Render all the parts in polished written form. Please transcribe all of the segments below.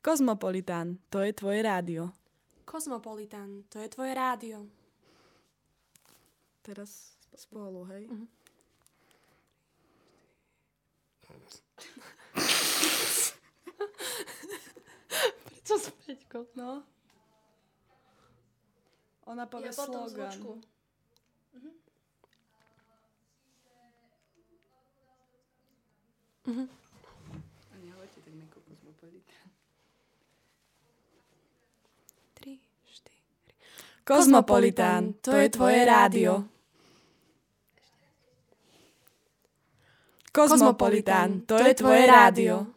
Kozmopolitán, to je tvoje rádio. Kozmopolitán, to je tvoje rádio. Teraz spolu, hej? Mhm. Prečo späťko? No. Ona povie slogan. A nehovorte tak nejako kozmopolitán. 3, 4. Kozmopolitán, to je tvoje rádio. Kozmopolitán, to je tvoje rádio.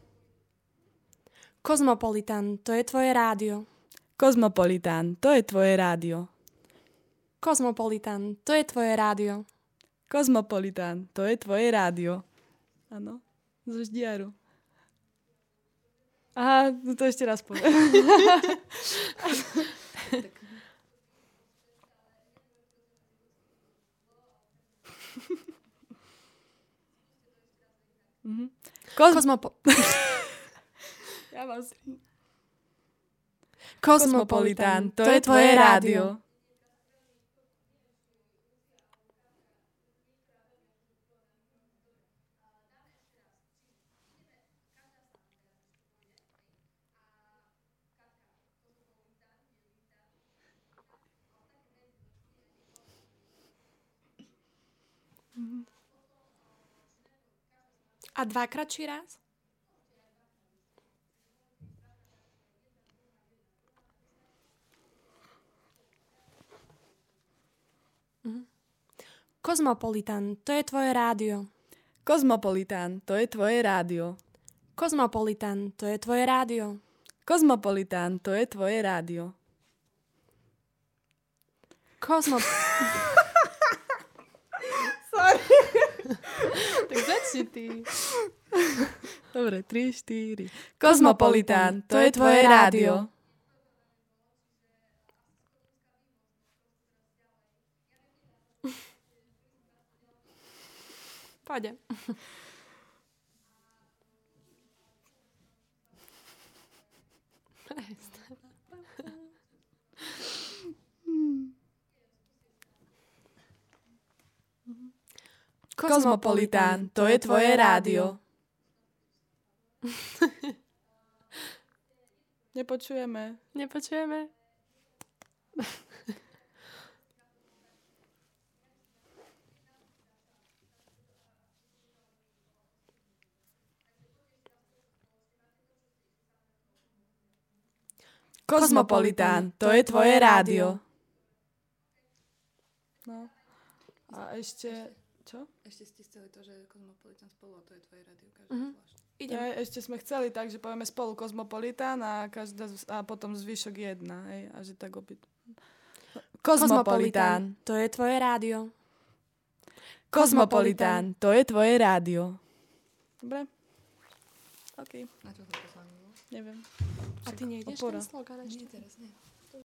Kozmopolitán, to je tvoje rádio. Kozmopolitán, to je tvoje rádio. Kozmopolitán, to je tvoje rádio. Kozmopolitán, to je tvoje rádio. Áno, zo Ždiaru. Aha, to ešte raz poviem. Ja vás... Kozmopolitán, to je tvoje rádio. A dvakrát či raz? Kozmopolitán, to je tvoje rádio. Kozmopolitán, to je tvoje rádio. Kozmopolitán, to je tvoje rádio. Kozmopolitán, to je tvoje rádio. Sorry. Tak začni ty. Dobre, 3, 4. Kozmopolitán, to je tvoje rádio. Pôjde. Kozmopolitán, to je tvoje rádio. Nepočujeme. Nepočujeme? Kozmopolitán, to je tvoje rádio. No. A ešte... Čo? Ešte ste chceli to, že kozmopolitán spolu, a to je tvoje rádio, každý zvlášť. Idem. Ešte sme chceli tak, že povieme spolu Kozmopolitán a, a potom zvyšok 1. Hej? A že tak obyt. Kozmopolitán, to je tvoje rádio. Kozmopolitán, to je tvoje rádio. Dobre? OK. Na čo to poslanie bolo? Neviem. A ty nejdeš Opora. ten slogan ešte? Nie, teraz nie.